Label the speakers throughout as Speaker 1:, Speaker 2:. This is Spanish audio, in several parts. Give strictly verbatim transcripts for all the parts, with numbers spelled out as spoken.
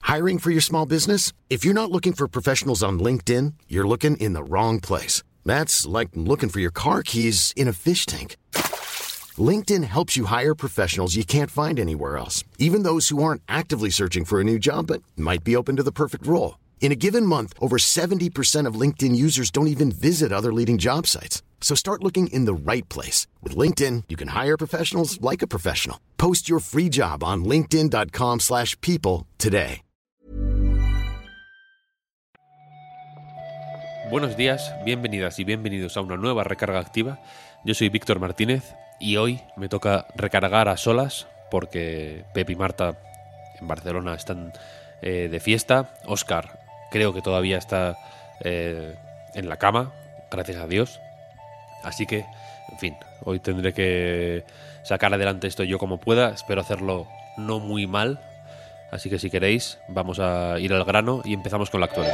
Speaker 1: Hiring for your small business? If you're not looking for professionals on LinkedIn, you're looking in the wrong place. That's like looking for your car keys in a fish tank. LinkedIn helps you hire professionals you can't find anywhere else, even those who aren't actively searching for a new job but might be open to the perfect role. In a given month, over seventy percent of LinkedIn users don't even visit other leading job sites. So start looking in the right place. With LinkedIn, you can hire professionals like a professional. Post your free job on linkedin dot com slash people today.
Speaker 2: Buenos días, bienvenidas y bienvenidos a una nueva recarga activa. Yo soy Víctor Martínez y hoy me toca recargar a solas porque Pep y Marta en Barcelona están eh, de fiesta. Óscar creo que todavía está eh, en la cama, gracias a Dios. Así que, en fin, hoy tendré que sacar adelante esto yo como pueda. Espero hacerlo no muy mal. Así que si queréis, vamos a ir al grano y empezamos con la actualidad.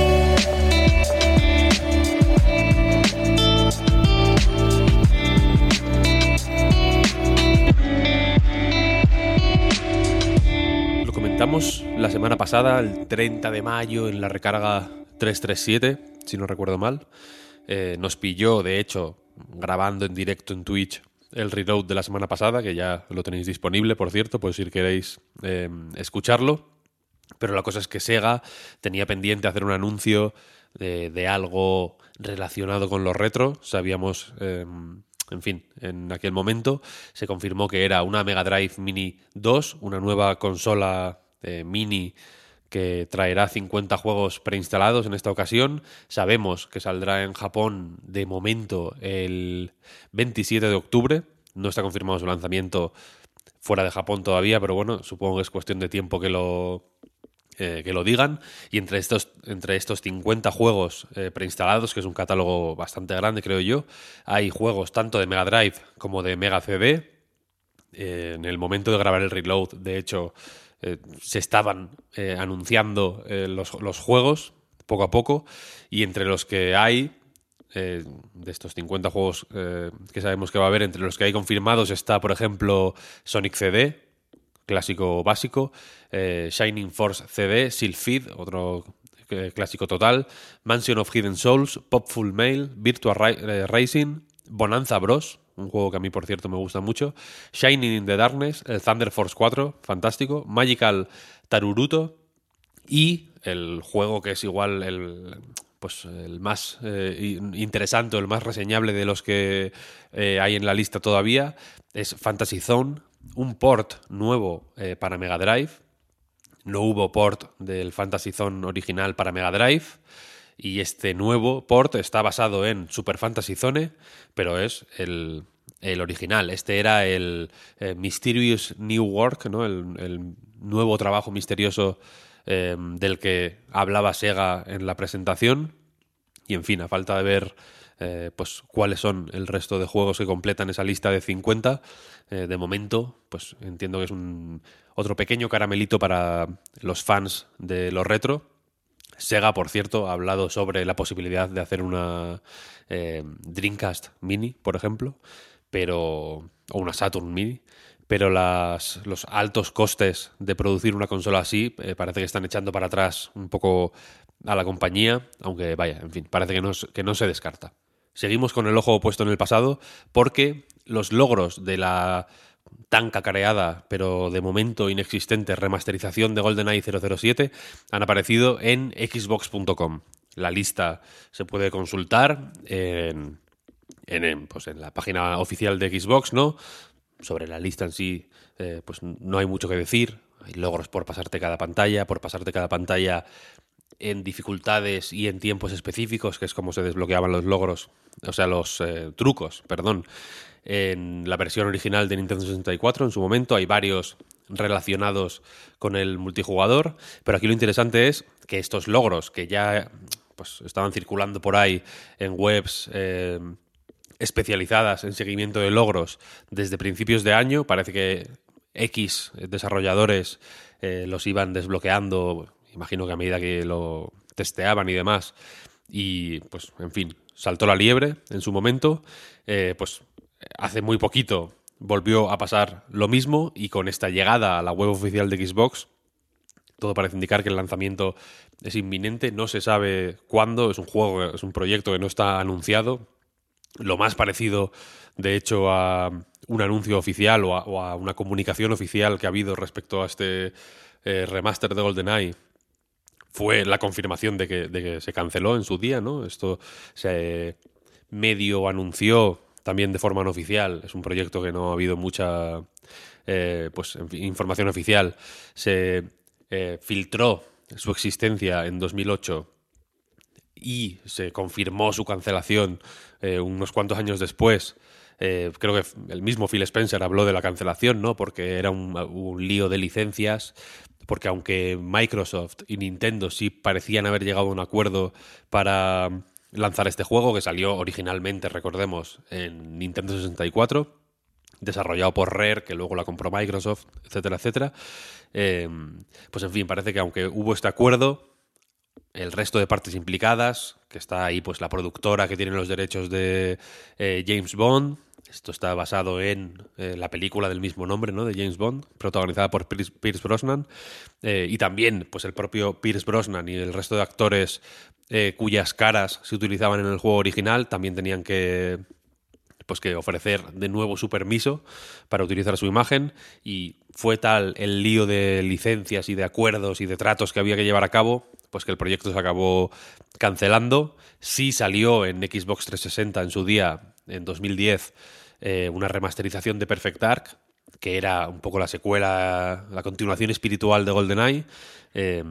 Speaker 2: Lo comentamos la semana pasada, el treinta de mayo, en la recarga trescientos treinta y siete, si no recuerdo mal. Eh, nos pilló, de hecho, grabando en directo en Twitch el reload de la semana pasada, que ya lo tenéis disponible, por cierto, pues si queréis eh, escucharlo. Pero la cosa es que Sega tenía pendiente hacer un anuncio de, de algo relacionado con los retro. Sabíamos, eh, en fin, en aquel momento se confirmó que era una Mega Drive Mini dos, una nueva consola eh, mini que traerá cincuenta juegos preinstalados en esta ocasión. Sabemos que saldrá en Japón de momento el veintisiete de octubre. No está confirmado su lanzamiento fuera de Japón todavía, pero bueno, supongo que es cuestión de tiempo que lo, eh, que lo digan. Y entre estos, entre estos cincuenta juegos eh, preinstalados, que es un catálogo bastante grande, creo yo, hay juegos tanto de Mega Drive como de Mega C D. Eh, en el momento de grabar el reload, de hecho, Eh, se estaban eh, anunciando eh, los, los juegos poco a poco, y entre los que hay, eh, de estos cincuenta juegos eh, que sabemos que va a haber, entre los que hay confirmados está, por ejemplo, Sonic C D, clásico básico, eh, Shining Force C D, Sylphid, otro eh, clásico total, Mansion of Hidden Souls, Popful Mail, Virtua Ra- eh, Racing, Bonanza Bros., un juego que a mí, por cierto, me gusta mucho, Shining in the Darkness, el Thunder Force cuatro, fantástico, Magical Taruruto y el juego que es igual el, pues, el más eh, interesante o el más reseñable de los que eh, hay en la lista todavía, es Fantasy Zone, un port nuevo eh, para Mega Drive. No hubo port del Fantasy Zone original para Mega Drive. Y este nuevo port está basado en Super Fantasy Zone, pero es el, el original. Este era el eh, Mysterious New Work, ¿no? El, el nuevo trabajo misterioso eh, del que hablaba Sega en la presentación. Y en fin, a falta de ver eh, pues cuáles son el resto de juegos que completan esa lista de cincuenta, eh, de momento, pues entiendo que es un otro pequeño caramelito para los fans de los retro. Sega, por cierto, ha hablado sobre la posibilidad de hacer una eh, Dreamcast Mini, por ejemplo, pero o una Saturn Mini, pero las, los altos costes de producir una consola así eh, parece que están echando para atrás un poco a la compañía, aunque vaya, en fin, parece que no, que no se descarta. Seguimos con el ojo puesto en el pasado porque los logros de la tan cacareada, pero de momento inexistente, remasterización de GoldenEye cero cero siete han aparecido en Xbox punto com. La lista se puede consultar en, en, en, pues en la página oficial de Xbox, ¿no? Sobre la lista en sí, eh, pues no hay mucho que decir. Hay logros por pasarte cada pantalla, por pasarte cada pantalla en dificultades y en tiempos específicos, que es como se desbloqueaban los logros, o sea, los eh, trucos, perdón, en la versión original de Nintendo sesenta y cuatro. En su momento hay varios relacionados con el multijugador, pero aquí lo interesante es que estos logros que ya pues estaban circulando por ahí en webs eh, especializadas en seguimiento de logros desde principios de año, parece que X desarrolladores eh, los iban desbloqueando, imagino que a medida que lo testeaban y demás, y pues en fin, saltó la liebre en su momento. Eh, pues hace muy poquito volvió a pasar lo mismo, y con esta llegada a la web oficial de Xbox todo parece indicar que el lanzamiento es inminente, no se sabe cuándo, es un juego, es un proyecto que no está anunciado. Lo más parecido, de hecho, a un anuncio oficial o a, o a una comunicación oficial que ha habido respecto a este eh, remaster de GoldenEye fue la confirmación de que, de que se canceló en su día, ¿no? Esto se medio anunció también de forma no oficial. Es un proyecto que no ha habido mucha eh, pues, en fin, información oficial. Se eh, filtró su existencia en dos mil ocho y se confirmó su cancelación eh, unos cuantos años después. Eh, creo que el mismo Phil Spencer habló de la cancelación, ¿no? Porque era un, un lío de licencias, porque aunque Microsoft y Nintendo sí parecían haber llegado a un acuerdo para lanzar este juego, que salió originalmente, recordemos, en Nintendo sesenta y cuatro, desarrollado por Rare, que luego la compró Microsoft, etcétera, etcétera, eh, pues en fin, parece que aunque hubo este acuerdo, el resto de partes implicadas, que está ahí pues la productora que tiene los derechos de eh, James Bond. Esto está basado en eh, la película del mismo nombre, ¿no? De James Bond, protagonizada por Pierce, Pierce Brosnan. Eh, y también pues el propio Pierce Brosnan y el resto de actores eh, cuyas caras se utilizaban en el juego original también tenían que, pues, que ofrecer de nuevo su permiso para utilizar su imagen. Y fue tal el lío de licencias y de acuerdos y de tratos que había que llevar a cabo, pues que el proyecto se acabó cancelando. Sí salió en Xbox trescientos sesenta en su día, en dos mil diez, eh, una remasterización de Perfect Dark, que era un poco la secuela, la continuación espiritual de GoldenEye. Eh,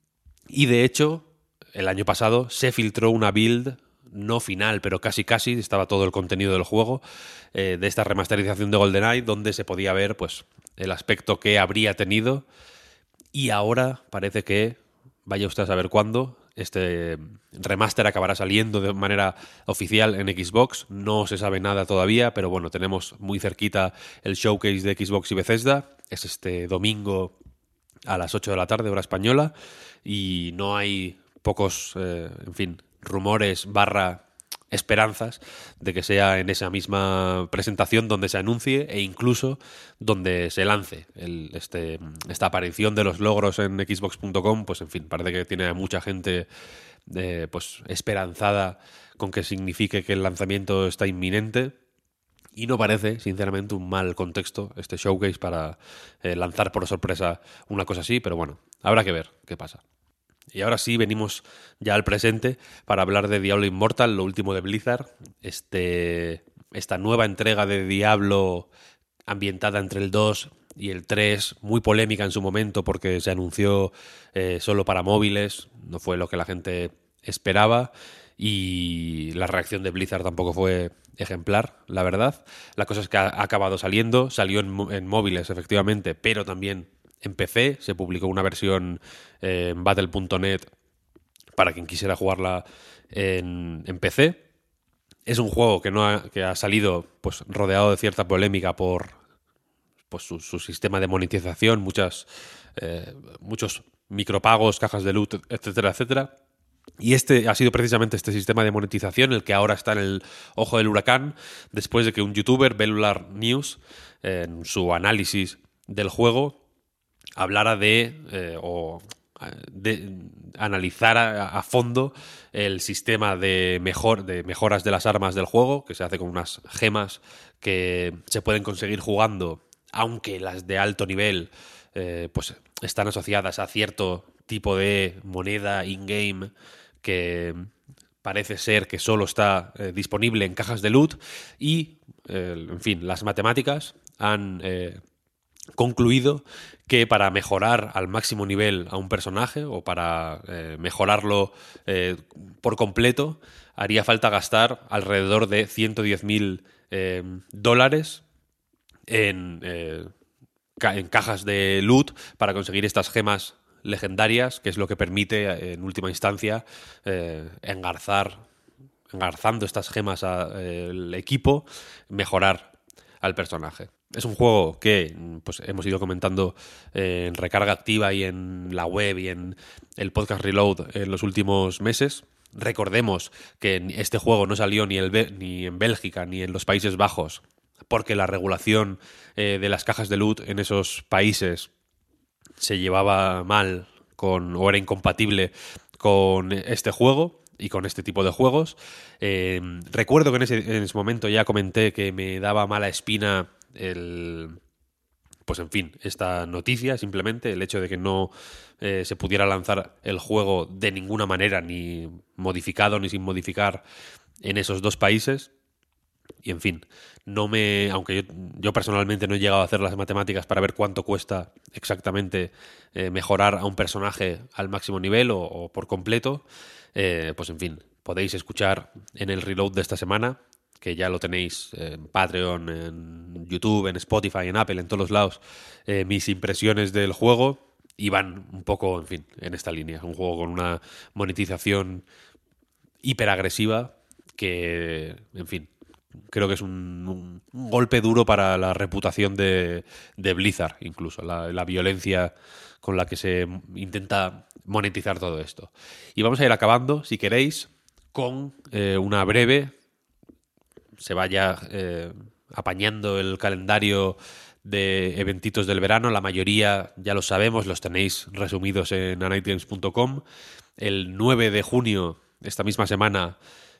Speaker 2: y de hecho, el año pasado se filtró una build, no final, pero casi casi, estaba todo el contenido del juego, eh, de esta remasterización de GoldenEye, donde se podía ver pues el aspecto que habría tenido. Y ahora parece que, vaya usted a saber cuándo, este remaster acabará saliendo de manera oficial en Xbox. No se sabe nada todavía, pero bueno, tenemos muy cerquita el showcase de Xbox y Bethesda. Es este domingo a las ocho de la tarde, hora española, y no hay pocos, eh, en fin, rumores barra esperanzas de que sea en esa misma presentación donde se anuncie e incluso donde se lance el, este, esta aparición de los logros en Xbox punto com. Pues en fin, parece que tiene a mucha gente eh, pues esperanzada con que signifique que el lanzamiento está inminente. Y no parece, sinceramente, un mal contexto este showcase para eh, lanzar por sorpresa una cosa así, pero bueno, habrá que ver qué pasa. Y ahora sí, venimos ya al presente para hablar de Diablo Immortal, lo último de Blizzard. Este, esta nueva entrega de Diablo ambientada entre el dos y el tres, muy polémica en su momento porque se anunció eh, solo para móviles, no fue lo que la gente esperaba. Y la reacción de Blizzard tampoco fue ejemplar, la verdad. La cosa es que ha acabado saliendo, salió en, en móviles, efectivamente, pero también en P C. Se publicó una versión eh, en battle punto net para quien quisiera jugarla en, en P C. Es un juego que, no ha, que ha salido pues, rodeado de cierta polémica por pues, su, su sistema de monetización, muchas, eh, muchos micropagos, cajas de loot, etcétera, etcétera. Y este ha sido precisamente este sistema de monetización el que ahora está en el ojo del huracán después de que un youtuber, Bellular News, eh, en su análisis del juego, hablara de, eh, o de analizar a, a fondo el sistema de, mejor, de mejoras de las armas del juego, que se hace con unas gemas que se pueden conseguir jugando, aunque las de alto nivel eh, pues están asociadas a cierto tipo de moneda in-game que parece ser que solo está eh, disponible en cajas de loot. Y, eh, en fin, las matemáticas han eh, concluido que para mejorar al máximo nivel a un personaje o para eh, mejorarlo eh, por completo haría falta gastar alrededor de ciento diez mil eh, dólares en, eh, ca en cajas de loot para conseguir estas gemas legendarias, que es lo que permite en última instancia eh, engarzar engarzando estas gemas al equipo, mejorar al personaje. Es un juego que pues, hemos ido comentando eh, en Recarga Activa y en la web y en el podcast Reload en los últimos meses. Recordemos que este juego no salió ni, el, ni en Bélgica ni en los Países Bajos porque la regulación eh, de las cajas de loot en esos países se llevaba mal con, o era incompatible con este juego y con este tipo de juegos. Eh, recuerdo que en ese, en ese momento ya comenté que me daba mala espina el... Pues en fin, esta noticia, simplemente, el hecho de que no eh, se pudiera lanzar el juego de ninguna manera, ni modificado ni sin modificar en esos dos países. Y en fin, no me, aunque yo, yo personalmente no he llegado a hacer las matemáticas para ver cuánto cuesta exactamente eh, mejorar a un personaje al máximo nivel o, o por completo, eh, pues en fin, podéis escuchar en el reload de esta semana, que ya lo tenéis en Patreon, en YouTube, en Spotify, en Apple, en todos los lados, eh, mis impresiones del juego, y van un poco, en fin, en esta línea. Un juego con una monetización hiperagresiva que, en fin, creo que es un, un, un golpe duro para la reputación de, de Blizzard, incluso, la, la violencia con la que se intenta monetizar todo esto. Y vamos a ir acabando, si queréis, con eh, una breve... se vaya eh, apañando el calendario de eventitos del verano. La mayoría ya los sabemos, los tenéis resumidos en a night games punto com. El nueve de junio, esta misma semana,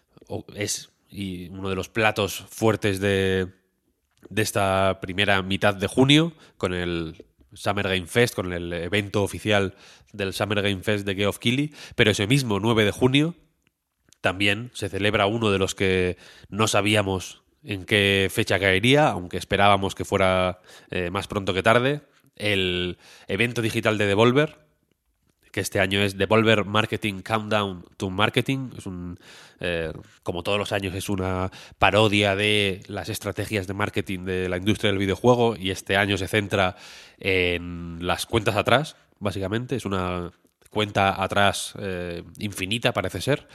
Speaker 2: es y uno de los platos fuertes de, de esta primera mitad de junio, con el Summer Game Fest, con el evento oficial del Summer Game Fest de Geoff Keighley. Pero ese mismo nueve de junio también se celebra uno de los que no sabíamos en qué fecha caería, aunque esperábamos que fuera eh, más pronto que tarde, el evento digital de Devolver, que este año es Devolver Marketing Countdown to Marketing. Es un, eh, como todos los años, es una parodia de las estrategias de marketing de la industria del videojuego, y este año se centra en las cuentas atrás, básicamente. Es una cuenta atrás eh, infinita, parece ser.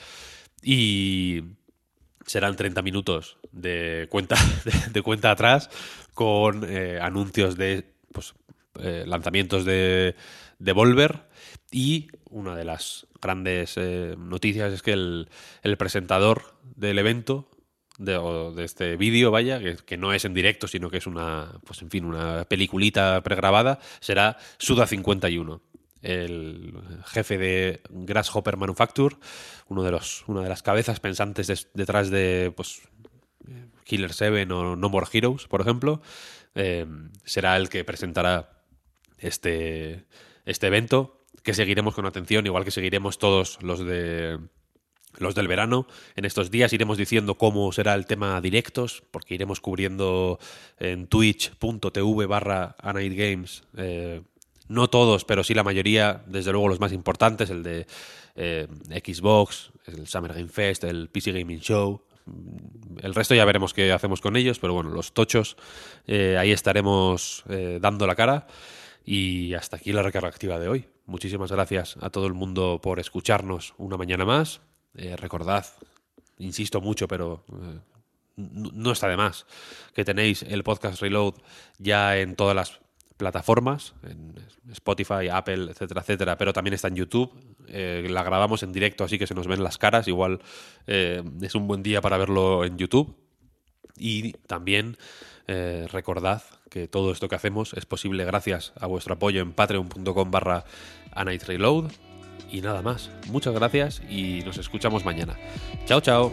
Speaker 2: Y serán treinta minutos de cuenta, de, de cuenta atrás con eh, anuncios de pues, eh, lanzamientos de Devolver. Y una de las grandes eh, noticias es que el, el presentador del evento, de, o de este vídeo, vaya, que, que no es en directo, sino que es una, pues en fin, una peliculita pregrabada, será Suda cincuenta y uno. El jefe de Grasshopper Manufacture, uno de los, una de las cabezas pensantes de, detrás de pues, Killer seven o No More Heroes, por ejemplo, eh, será el que presentará este, este evento, que seguiremos con atención, igual que seguiremos todos los de los del verano. En estos días iremos diciendo cómo será el tema directos, porque iremos cubriendo en twitch.tv barra a night games eh, no todos, pero sí la mayoría, desde luego los más importantes, el de eh, Xbox, el Summer Game Fest, el P C Gaming Show. El resto ya veremos qué hacemos con ellos, pero bueno, los tochos, eh, ahí estaremos eh, dando la cara. Y hasta aquí la recarga activa de hoy. Muchísimas gracias a todo el mundo por escucharnos una mañana más. Eh, recordad, insisto mucho, pero eh, no está de más, que tenéis el podcast Reload ya en todas las plataformas, en Spotify, Apple, etcétera, etcétera, pero también está en YouTube. Eh, la grabamos en directo, así que se nos ven las caras. Igual eh, es un buen día para verlo en YouTube. Y también eh, recordad que todo esto que hacemos es posible gracias a vuestro apoyo en patreon.com barra a night reload. Y nada más. Muchas gracias y nos escuchamos mañana. Chao, chao.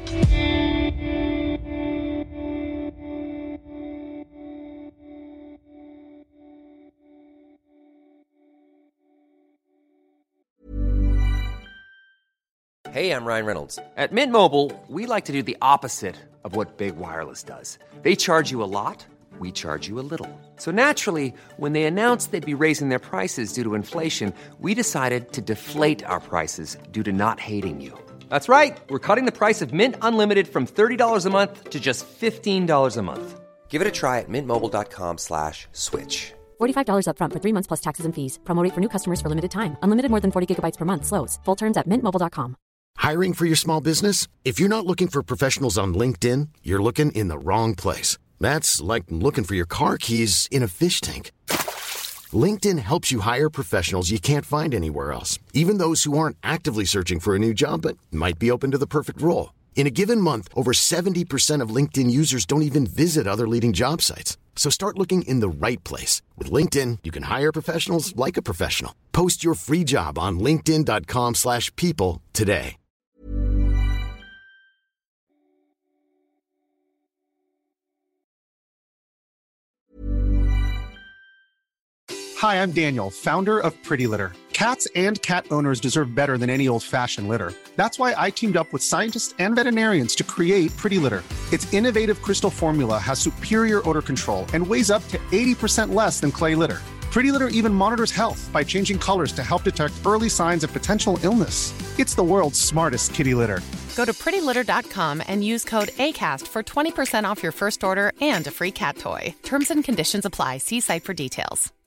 Speaker 3: Hey, I'm Ryan Reynolds. At Mint Mobile, we like to do the opposite of what Big Wireless does. They charge you a lot, we charge you a little. So naturally, when they announced they'd be raising their prices due to inflation, we decided to deflate our prices due to not hating you. That's right. We're cutting the price of Mint Unlimited from thirty dollars a month to just fifteen dollars a month. Give it a try at mintmobile.com slash switch.
Speaker 4: forty-five dollars up front for three months plus taxes and fees. Promo rate for new customers for limited time. Unlimited more than forty gigabytes per month slows. Full terms at mint mobile dot com.
Speaker 1: Hiring for your small business? If you're not looking for professionals on LinkedIn, you're looking in the wrong place. That's like looking for your car keys in a fish tank. LinkedIn helps you hire professionals you can't find anywhere else, even those who aren't actively searching for a new job but might be open to the perfect role. In a given month, over seventy percent of LinkedIn users don't even visit other leading job sites. So start looking in the right place. With LinkedIn, you can hire professionals like a professional. Post your free job on linkedin.com slash people today.
Speaker 5: Hi, I'm Daniel, founder of Pretty Litter. Cats and cat owners deserve better than any old-fashioned litter. That's why I teamed up with scientists and veterinarians to create Pretty Litter. Its innovative crystal formula has superior odor control and weighs up to eighty percent less than clay litter. Pretty Litter even monitors health by changing colors to help detect early signs of potential illness. It's the world's smartest kitty litter.
Speaker 6: Go to pretty litter dot com and use code ACAST for twenty percent off your first order and a free cat toy. Terms and conditions apply. See site for details.